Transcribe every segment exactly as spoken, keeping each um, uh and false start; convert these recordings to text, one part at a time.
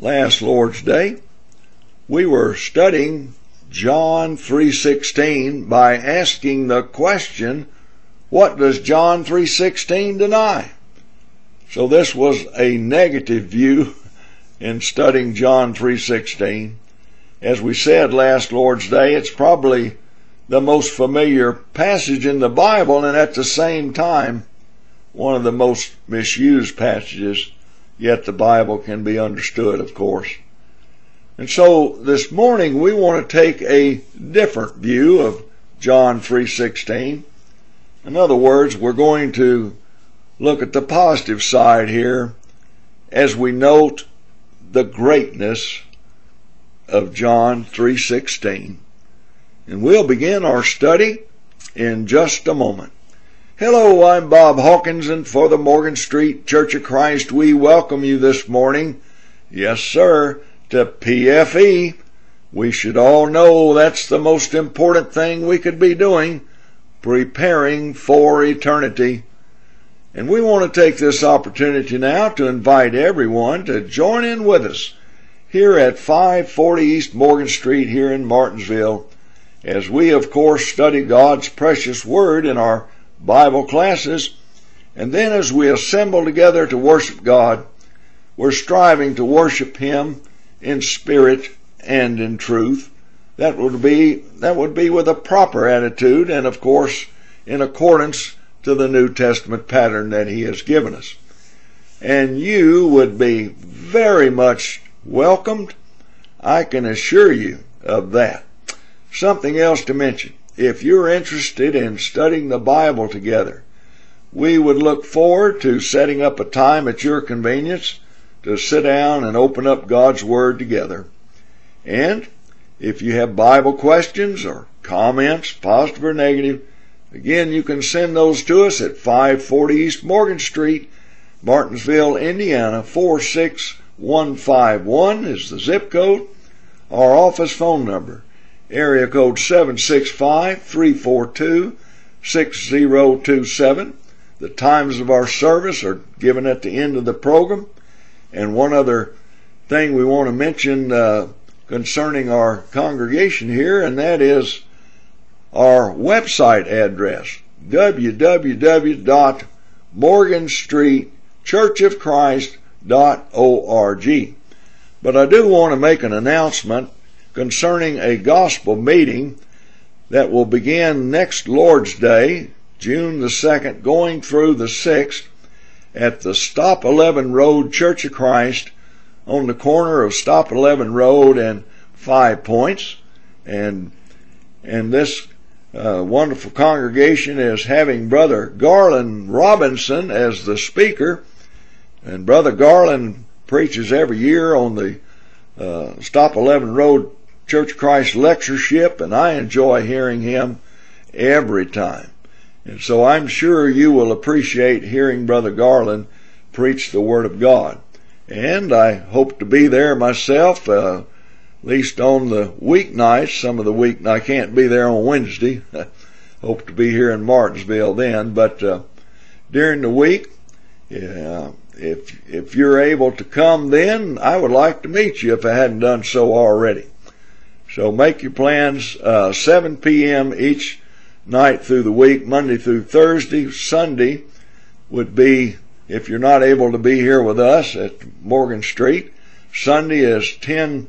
last Lord's Day, we were studying John three sixteen by asking the question, what does John three sixteen deny? So this was a negative view in studying John three sixteen. As we said last Lord's Day, it's probably the most familiar passage in the Bible, and at the same time, one of the most misused passages, yet the Bible can be understood, of course. And so this morning we want to take a different view of John three sixteen. In other words, we're going to look at the positive side here as we note the greatness of John three sixteen. And we'll begin our study in just a moment. Hello, I'm Bob Hawkins, and for the Morgan Street Church of Christ, we welcome you this morning. Yes, sir, to P F E. We should all know that's the most important thing we could be doing, preparing for eternity. And we want to take this opportunity now to invite everyone to join in with us here at five forty East Morgan Street here in Martinsville, as we, of course, study God's precious Word in our Bible classes, and then as we assemble together to worship God, we're striving to worship Him in spirit and in truth. That would be, that would be with a proper attitude and, of course, in accordance to the New Testament pattern that He has given us. And you would be very much welcomed. I can assure you of that. Something else to mention. If you're interested in studying the Bible together, we would look forward to setting up a time at your convenience to sit down and open up God's Word together. And if you have Bible questions or comments, positive or negative, again, you can send those to us at five forty East Morgan Street, Martinsville, Indiana, four six one five one is the zip code. Our office phone number, area code seven six five, three four two, six zero two seven. The times of our service are given at the end of the program. And one other thing we want to mention uh, concerning our congregation here, and that is our website address, w w w dot morgan street church of christ dot org. But I do want to make an announcement concerning a gospel meeting that will begin next Lord's Day, June the second, going through the sixth, at the Stop eleven Road Church of Christ on the corner of Stop eleven Road and Five Points. And, and this uh, wonderful congregation is having Brother Garland Robinson as the speaker. And Brother Garland preaches every year on the uh, Stop eleven Road Church of Christ lectureship, and I enjoy hearing him every time. And so I'm sure you will appreciate hearing Brother Garland preach the Word of God. And I hope to be there myself, uh, at least on the weeknights. Some of the week I can't be there on Wednesday. Hope to be here in Martinsville then. But uh, during the week, yeah, if if you're able to come then, I would like to meet you if I hadn't done so already. So make your plans, uh, seven p.m. each night through the week, Monday through Thursday. Sunday would be, if you're not able to be here with us at Morgan Street, Sunday is ten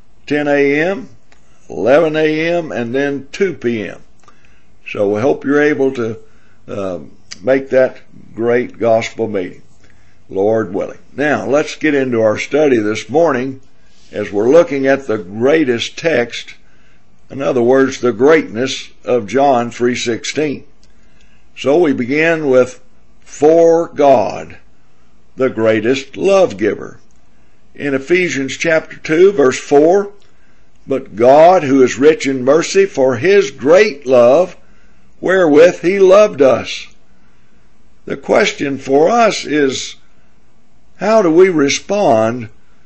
a.m., eleven a.m., and then two p.m. So we hope you're able to uh, make that great gospel meeting, Lord willing. Now, let's get into our study this morning as we're looking at the greatest text, in other words, the greatness of John three sixteen. So we begin with, for God, the greatest love giver. In Ephesians chapter two, verse four, but God, who is rich in mercy, for His great love, wherewith He loved us. The question for us is, how do we respond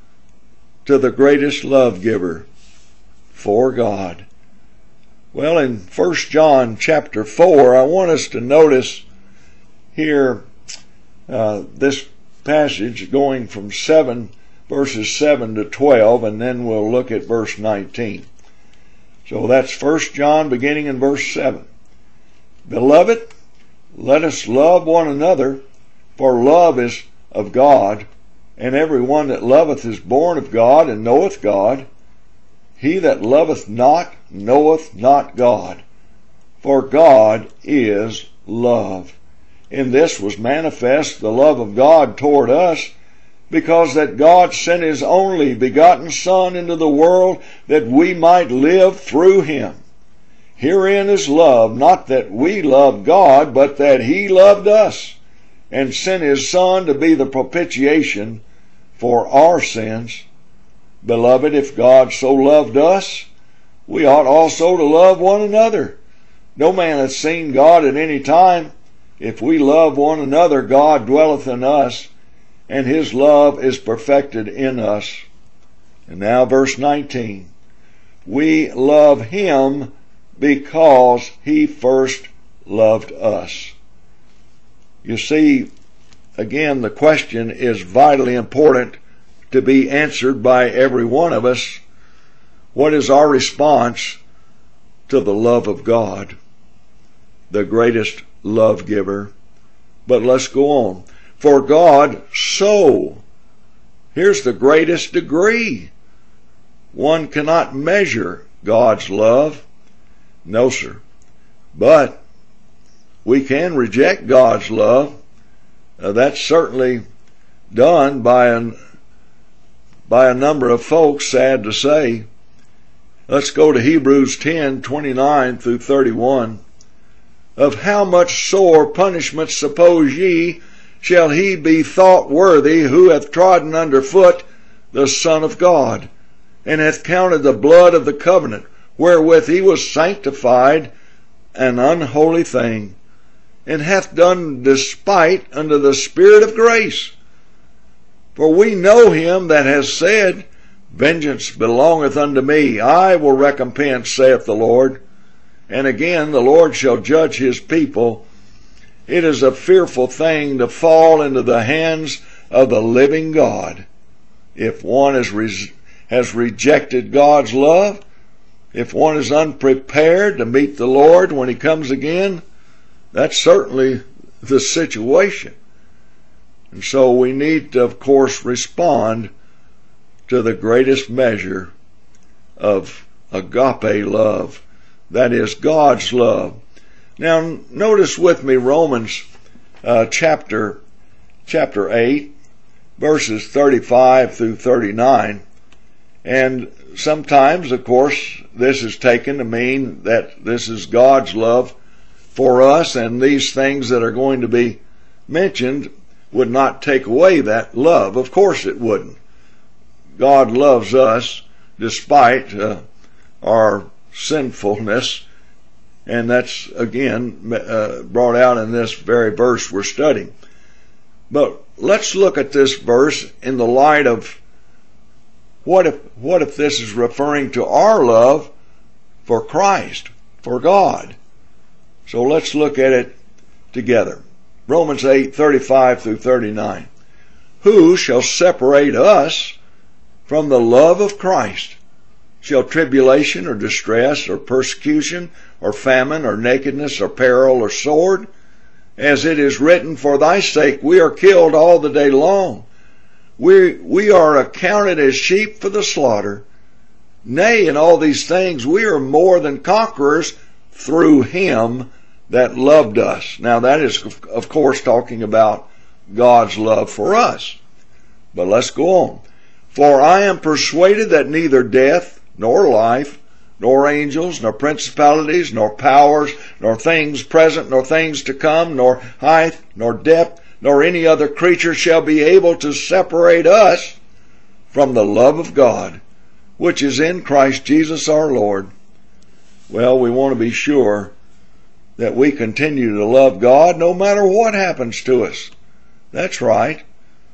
to the greatest love giver, for God? Well, in First John chapter four, I want us to notice here uh, this passage going from seven verses seven to twelve, and then we'll look at verse nineteen. So that's First John beginning in verse seven. Beloved, let us love one another, for love is of God, and every one that loveth is born of God, and knoweth God. He that loveth not knoweth not God, for God is love. In this was manifest the love of God toward us, because that God sent his only begotten Son into the world, that we might live through him. Herein is love, not that we loved God, but that he loved us, and sent his Son to be the propitiation for our sins. Beloved, if God so loved us, we ought also to love one another. No man hath seen God at any time. If we love one another, God dwelleth in us, and his love is perfected in us. And now verse nineteen. We love him because he first loved us. You see, again, the question is vitally important to be answered by every one of us. What is our response to the love of God, the greatest love giver? But let's go on. For God so, here's the greatest degree. One cannot measure God's love. No, sir. But we can reject God's love. Uh, that's certainly done by an by a number of folks, sad to say. Let's go to Hebrews ten, twenty-nine through thirty-one. Of how much sore punishment suppose ye shall he be thought worthy who hath trodden under foot the Son of God, and hath counted the blood of the covenant wherewith he was sanctified an unholy thing, and hath done despite unto the Spirit of grace? For we know him that has said, Vengeance belongeth unto me, I will recompense, saith the Lord. And again, the Lord shall judge his people. It is a fearful thing to fall into the hands of the living God. If one is re- has rejected God's love, if one is unprepared to meet the Lord when he comes again, that's certainly the situation. And so we need to, of course, respond to the greatest measure of agape love, that is God's love. Now, notice with me Romans uh, chapter chapter eight, verses thirty-five through thirty-nine. And sometimes, of course, this is taken to mean that this is God's love for us, and these things that are going to be mentioned would not take away that love. Of course it wouldn't. God loves us despite uh, our sinfulness, and that's again uh, brought out in this very verse we're studying. But let's look at this verse in the light of what if what if this is referring to our love for Christ, for God. So let's look at it together. Romans eight, thirty-five through thirty-nine. Who shall separate us from the love of Christ? Shall tribulation or distress or persecution or famine or nakedness or peril or sword? As it is written, for thy sake we are killed all the day long. We, we are accounted as sheep for the slaughter. Nay, in all these things we are more than conquerors through him that loved us. Now that is, of course, talking about God's love for us. But let's go on. For I am persuaded that neither death, nor life, nor angels, nor principalities, nor powers, nor things present, nor things to come, nor height, nor depth, nor any other creature shall be able to separate us from the love of God, which is in Christ Jesus our Lord. Well, we want to be sure that we continue to love God no matter what happens to us. That's right.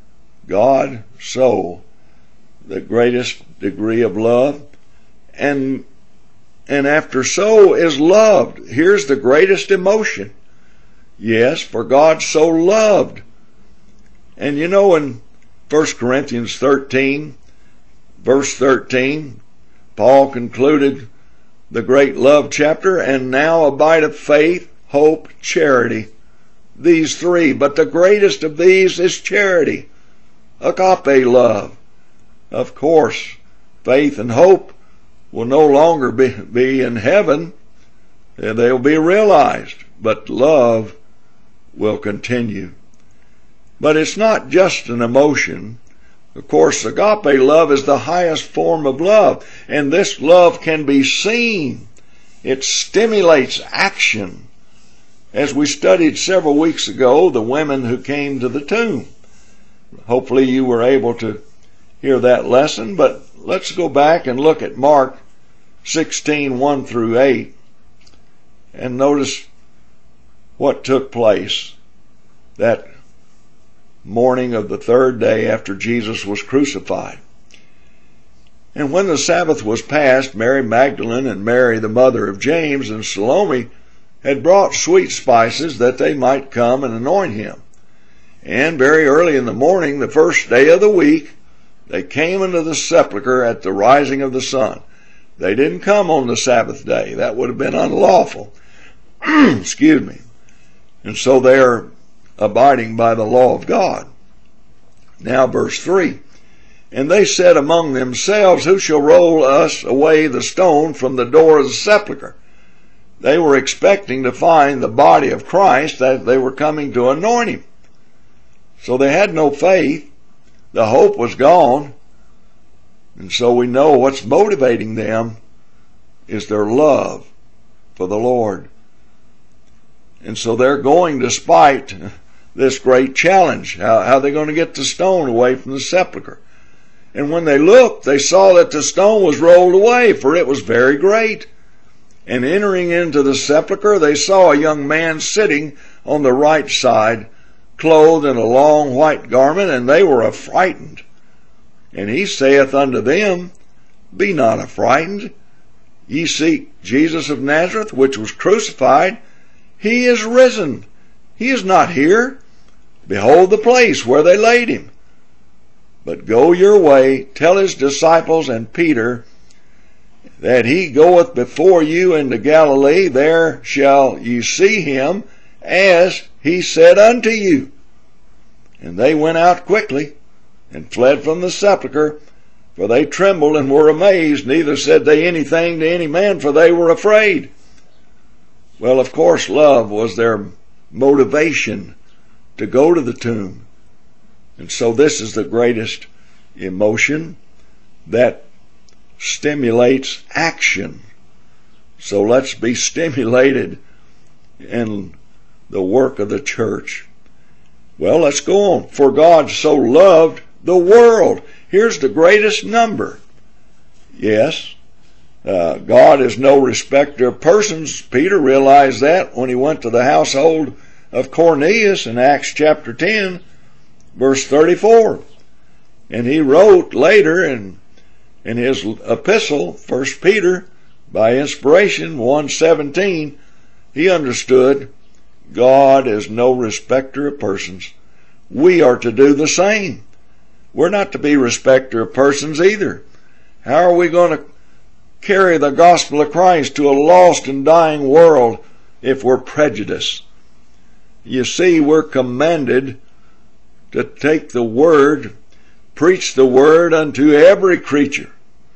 God so, the greatest degree of love, and and after so is loved. Here's the greatest emotion. Yes, for God so loved. And you know, in First Corinthians thirteen, verse thirteen, Paul concluded the great love chapter, and now abideth faith, hope, charity. These three, but the greatest of these is charity, agape love. Of course, faith and hope will no longer be, be in heaven. They'll be realized, but love will continue. But it's not just an emotion. Of course, agape love is the highest form of love, and this love can be seen. It stimulates action. As we studied several weeks ago, the women who came to the tomb. Hopefully you were able to hear that lesson, but let's go back and look at Mark sixteen, one through eight, and notice what took place that morning of the third day after Jesus was crucified. And when the Sabbath was past, Mary Magdalene and Mary the mother of James and Salome had brought sweet spices that they might come and anoint him. And very early in the morning, the first day of the week, they came into the sepulchre at the rising of the sun. They didn't come on the Sabbath day. That would have been unlawful. Excuse me. And so they are abiding by the law of God. Now verse three. And they said among themselves, who shall roll us away the stone from the door of the sepulchre? They were expecting to find the body of Christ, that they were coming to anoint him. So they had no faith. The hope was gone. And so we know what's motivating them is their love for the Lord. And so they're going despite this great challenge. How, how are they going to get the stone away from the sepulchre? And when they looked, they saw that the stone was rolled away, for it was very great. And entering into the sepulchre, they saw a young man sitting on the right side, clothed in a long white garment, and they were affrighted. And he saith unto them, be not affrighted. Ye seek Jesus of Nazareth, which was crucified. He is risen. He is not here. Behold the place where they laid him. But go your way, tell his disciples and Peter that he goeth before you into Galilee. There shall ye see him, as he said unto you. And they went out quickly and fled from the sepulchre, for they trembled and were amazed. Neither said they anything to any man, for they were afraid. Well, of course, love was their motivation to go to the tomb. And so this is the greatest emotion that stimulates action. So let's be stimulated in the work of the church. Well, let's go on. For God so loved the world. Here's the greatest number. Yes, uh, God is no respecter of persons. Peter realized that when he went to the household of Cornelius in Acts chapter ten, verse thirty-four. And he wrote later in, in his epistle, First Peter, by inspiration, one seventeen, he understood God is no respecter of persons. We are to do the same. We're not to be respecter of persons either. How are we going to carry the gospel of Christ to a lost and dying world if we're prejudiced? You see, we're commanded to take the word, preach the word unto every creature.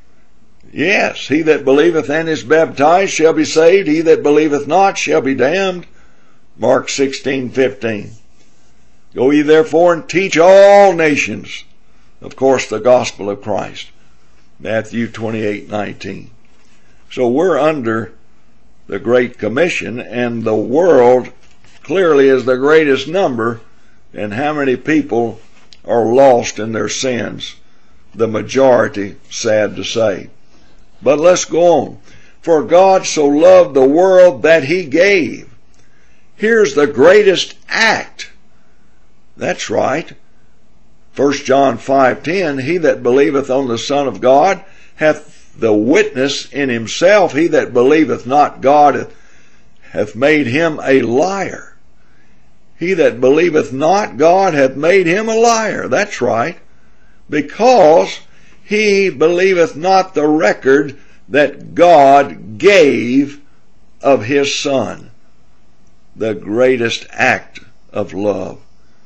Yes, he that believeth and is baptized shall be saved. He that believeth not shall be damned. Mark sixteen fifteen. Go ye therefore and teach all nations, of course, the gospel of Christ. Matthew twenty-eight nineteen. So we're under the Great Commission, and the world clearly is the greatest number. And how many people are lost in their sins? The majority, sad to say. But let's go on. For God so loved the world that he gave. Here's the greatest act. That's right. First John five ten, he that believeth on the Son of God hath the witness in himself. He that believeth not God hath made him a liar. He that believeth not God hath made him a liar. That's right. because he believeth not the record that God gave of his Son. The greatest act of love.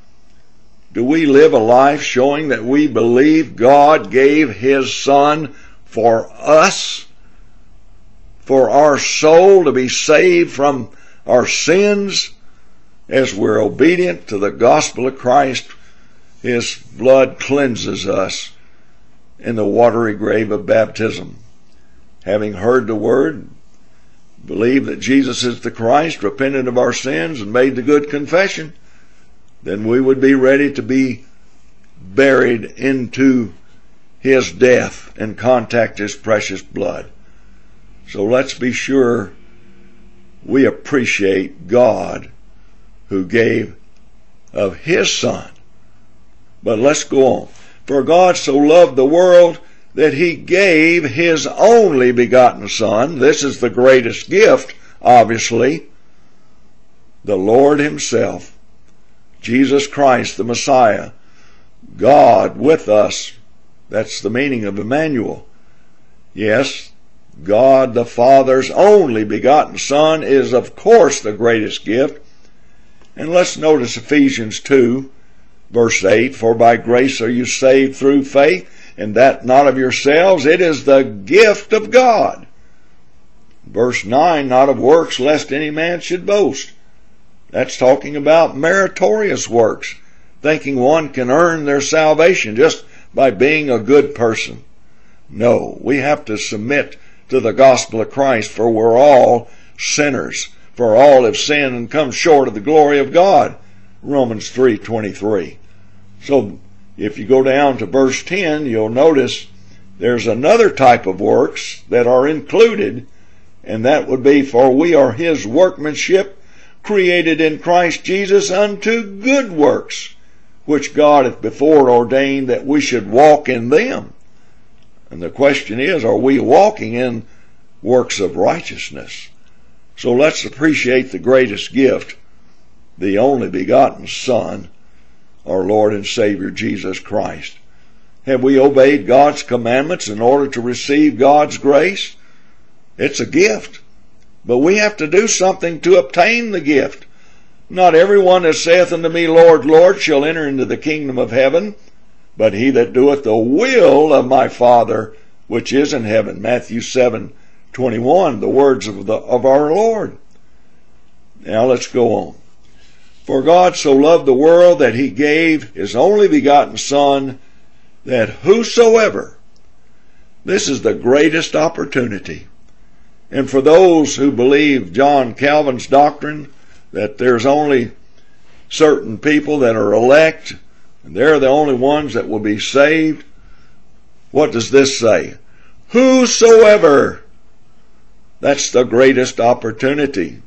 Do we live a life showing that we believe God gave his Son for us? For our soul to be saved from our sins as we're obedient to the gospel of Christ. His blood cleanses us in the watery grave of baptism. Having heard the word, believe that Jesus is the Christ, repented of our sins, and made the good confession, then we would be ready to be buried into his death and contact his precious blood. So let's be sure we appreciate God who gave of his Son. But let's go on. For God so loved the world that he gave his only begotten Son. This is the greatest gift, obviously. The Lord himself, Jesus Christ, the Messiah, God with us. That's the meaning of Emmanuel. Yes, God the Father's only begotten Son is of course the greatest gift. And let's notice Ephesians two, verse eight, for by grace are you saved through faith, and that not of yourselves, it is the gift of God. Verse nine, not of works, lest any man should boast. That's talking about meritorious works, thinking one can earn their salvation just by being a good person. No, we have to submit to the gospel of Christ, for we're all sinners. For all have sinned and come short of the glory of God. Romans three twenty-three. So if you go down to verse ten, you'll notice there's another type of works that are included, and that would be, for we are his workmanship, created in Christ Jesus unto good works, which God hath before ordained that we should walk in them. And the question is, are we walking in works of righteousness? So let's appreciate the greatest gift, the only begotten Son, our Lord and Savior Jesus Christ. Have we obeyed God's commandments in order to receive God's grace? It's a gift, but we have to do something to obtain the gift. Not everyone that saith unto me, Lord, Lord, shall enter into the kingdom of heaven, but he that doeth the will of my Father which is in heaven. Matthew seven twenty-one, the words of, the, of our Lord. Now let's go on. For God so loved the world that he gave his only begotten Son, that whosoever, this is the greatest opportunity. And for those who believe John Calvin's doctrine, that there's only certain people that are elect, and they're the only ones that will be saved, what does this say? Whosoever. That's the greatest opportunity.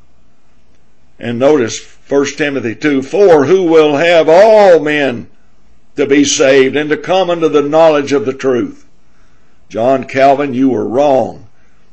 And notice First Timothy two four, who will have all men to be saved and to come unto the knowledge of the truth. John Calvin, you were wrong.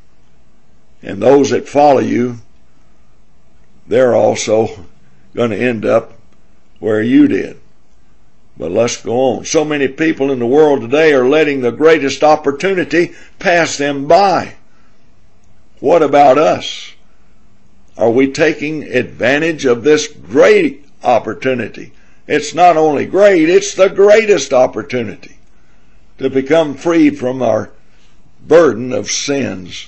And those that follow you, they're also going to end up where you did. But let's go on. So many people in the world today are letting the greatest opportunity pass them by. What about us? Are we taking advantage of this great opportunity? It's not only great, it's the greatest opportunity to become freed from our burden of sins.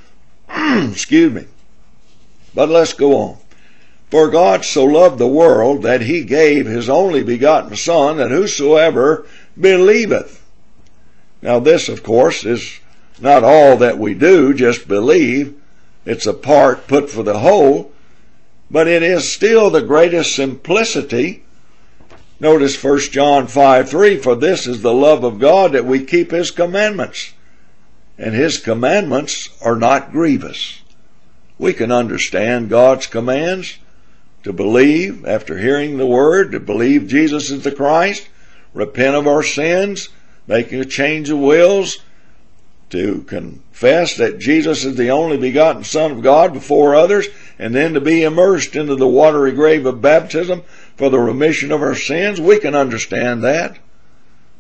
Excuse me. But let's go on. For God so loved the world that he gave his only begotten Son, that whosoever believeth. Now this, of course, is not all that we do, just believe. It's a part put for the whole, but it is still the greatest simplicity. Notice First John five three, for this is the love of God, that we keep his commandments, and his commandments are not grievous. We can understand God's commands, to believe after hearing the word, to believe Jesus is the Christ, repent of our sins, making a change of wills, to confess that Jesus is the only begotten Son of God before others, and then to be immersed into the watery grave of baptism for the remission of our sins. We can understand that.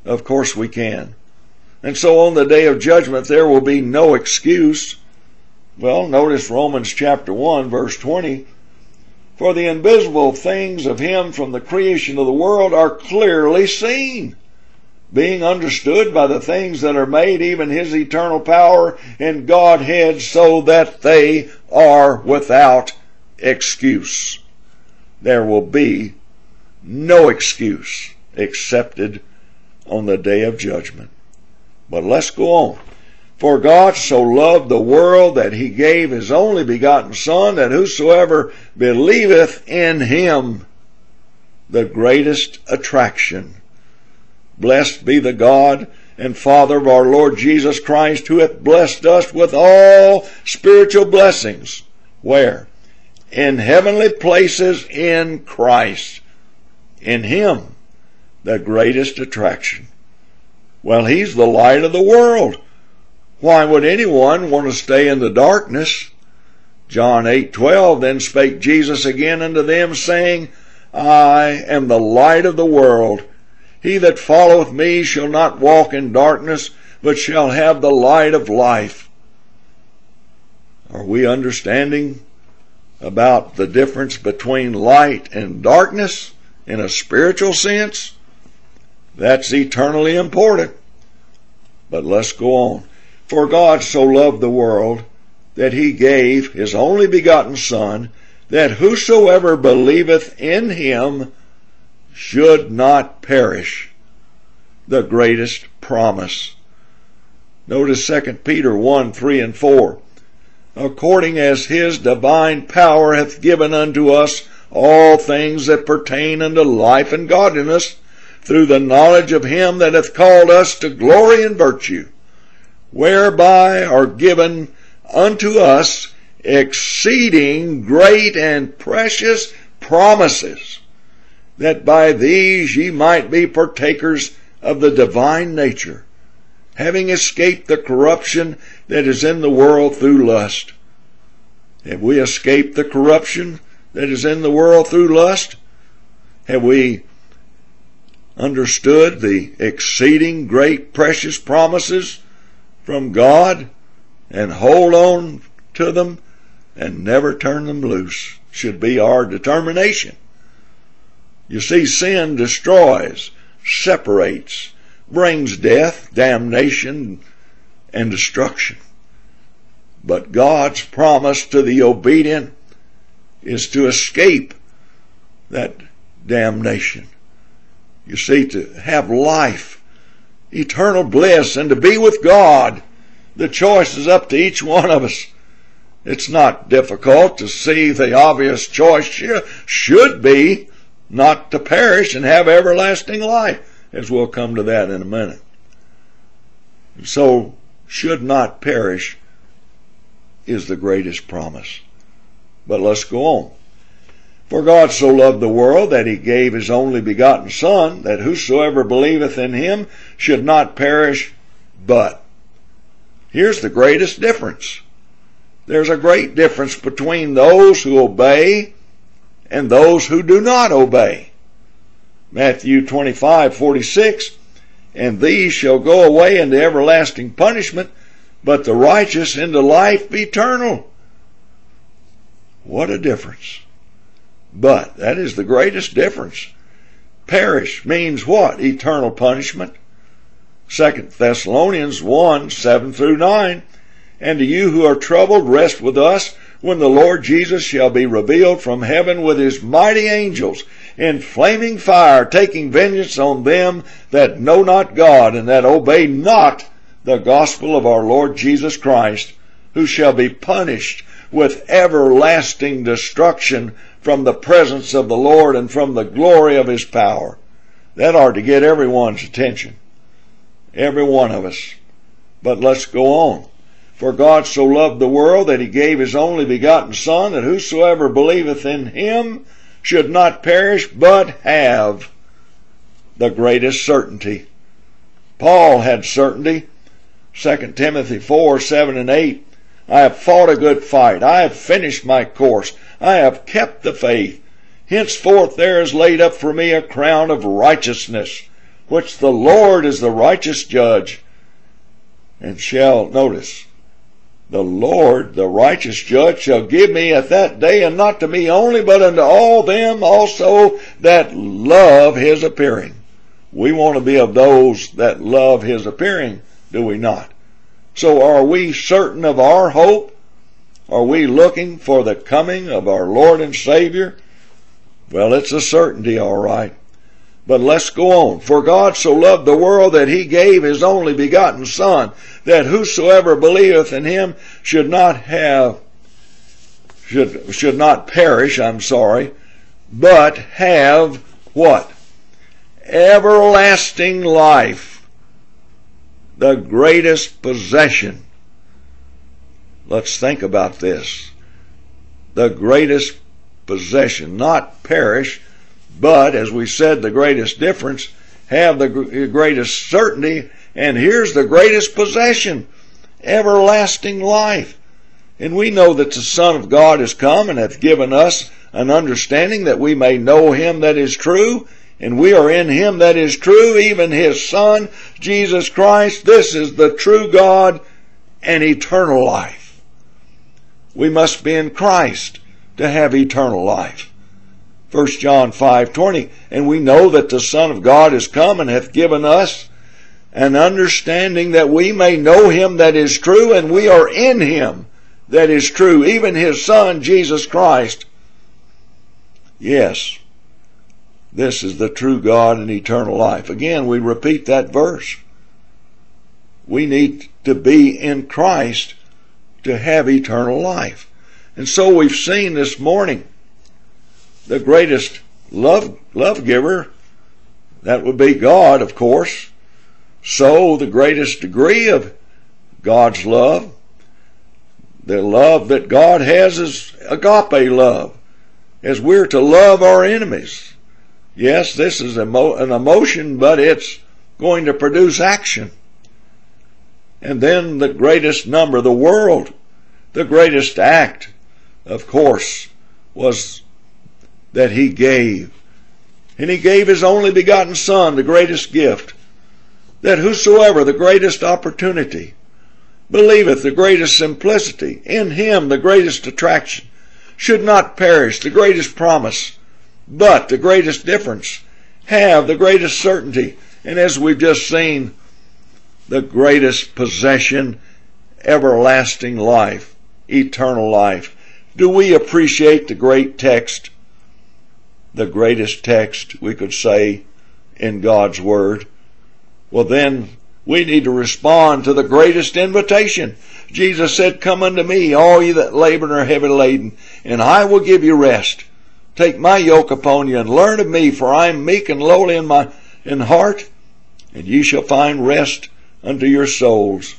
Of course we can. And so on the day of judgment there will be no excuse. Well, notice Romans chapter one verse twenty. For the invisible things of him from the creation of the world are clearly seen, being understood by the things that are made, even his eternal power and Godhead, so that they are without excuse. There will be no excuse accepted on the day of judgment. But let's go on. For God so loved the world that he gave his only begotten Son, that whosoever believeth in him, the greatest attraction. Blessed be the God and Father of our Lord Jesus Christ, who hath blessed us with all spiritual blessings. Where? In heavenly places in Christ. In him, the greatest attraction. Well, he's the light of the world. Why would anyone want to stay in the darkness? John eight twelve, then spake Jesus again unto them, saying, I am the light of the world. He that followeth me shall not walk in darkness, but shall have the light of life. Are we understanding about the difference between light and darkness in a spiritual sense? That's eternally important. But let's go on. For God so loved the world that he gave his only begotten Son, that whosoever believeth in him should not perish. The greatest promise. Notice Second Peter one, three and four. According as his divine power hath given unto us all things that pertain unto life and godliness, through the knowledge of him that hath called us to glory and virtue, whereby are given unto us exceeding great and precious promises, that by these ye might be partakers of the divine nature, having escaped the corruption that is in the world through lust. Have we escaped the corruption that is in the world through lust? Have we understood the exceeding great precious promises from God and hold on to them and never turn them loose? Should be our determination. You see, sin destroys, separates, brings death, damnation, and destruction. But God's promise to the obedient is to escape that damnation. You see, to have life, eternal bliss, and to be with God. The choice is up to each one of us. It's not difficult to see the obvious choice should be not to perish and have everlasting life, as we'll come to that in a minute. So, should not perish is the greatest promise. But let's go on. For God so loved the world that he gave his only begotten Son, that whosoever believeth in him should not perish, but. Here's the greatest difference. There's a great difference between those who obey and those who do not obey. Matthew twenty-five forty-six, and these shall go away into everlasting punishment, but the righteous into life eternal. What a difference. But that is the greatest difference. Perish means what? Eternal punishment. Second Thessalonians one, seven through nine. And to you who are troubled, rest with us when the Lord Jesus shall be revealed from heaven with his mighty angels in flaming fire, taking vengeance on them that know not God and that obey not the gospel of our Lord Jesus Christ, who shall be punished with everlasting destruction from the presence of the Lord and from the glory of his power. That ought to get everyone's attention. Every one of us. But let's go on. For God so loved the world that he gave his only begotten Son, that whosoever believeth in him should not perish, but have the greatest certainty. Paul had certainty. Second Timothy four, seven and eight. I have fought a good fight. I have finished my course. I have kept the faith. Henceforth there is laid up for me a crown of righteousness, which the Lord is the righteous judge, and shall, notice, the Lord, the righteous judge, shall give me at that day, and not to me only, but unto all them also that love his appearing. We want to be of those that love his appearing, do we not? So are we certain of our hope? Are we looking for the coming of our Lord and Savior? Well, it's a certainty, all right. But let's go on. For God so loved the world that he gave his only begotten Son, that whosoever believeth in him should not have, should, should not perish, I'm sorry, but have what? Everlasting life. The greatest possession. Let's think about this. The greatest possession. Not perish, but, as we said, the greatest difference, have the greatest certainty, and here's the greatest possession, everlasting life. And we know that the Son of God has come and hath given us an understanding that we may know him that is true, and we are in him that is true, even his Son, Jesus Christ. This is the true God and eternal life. We must be in Christ to have eternal life. First John five twenty, and we know that the Son of God is come and hath given us an understanding that we may know him that is true, and we are in him that is true, even his Son, Jesus Christ. Yes, this is the true God and eternal life. Again, we repeat that verse. We need to be in Christ to have eternal life. And so we've seen this morning the greatest love, love giver, that would be God, of course. So the greatest degree of God's love, the love that God has, is agape love, as we're to love our enemies. Yes, this is an emotion, but it's going to produce action. And then the greatest number, the world, the greatest act, of course, was that he gave. And he gave his only begotten Son, the greatest gift, that whosoever, the greatest opportunity, believeth, the greatest simplicity, in him the greatest attraction, should not perish, the greatest promise, but the greatest difference, have the greatest certainty, and as we've just seen, the greatest possession, everlasting life, eternal life. Do we appreciate the great text? The greatest text, we could say, in God's Word? Well, then we need to respond to the greatest invitation. Jesus said, "Come unto me, all ye that labor and are heavy laden, and I will give you rest. Take my yoke upon you and learn of me, for I am meek and lowly in my in heart, and ye shall find rest unto your souls.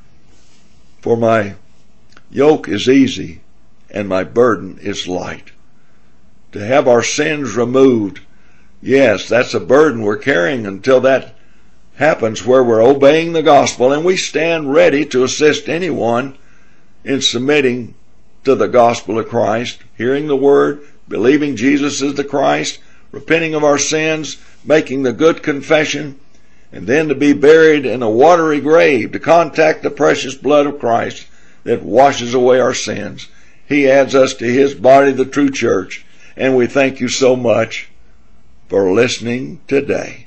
For my yoke is easy and my burden is light." To have our sins removed, yes, that's a burden we're carrying until that happens, where we're obeying the gospel, and we stand ready to assist anyone in submitting to the gospel of Christ, hearing the word, believing Jesus is the Christ, repenting of our sins, making the good confession, and then to be buried in a watery grave, to contact the precious blood of Christ that washes away our sins. He adds us to his body, the true church, and we thank you so much for listening today.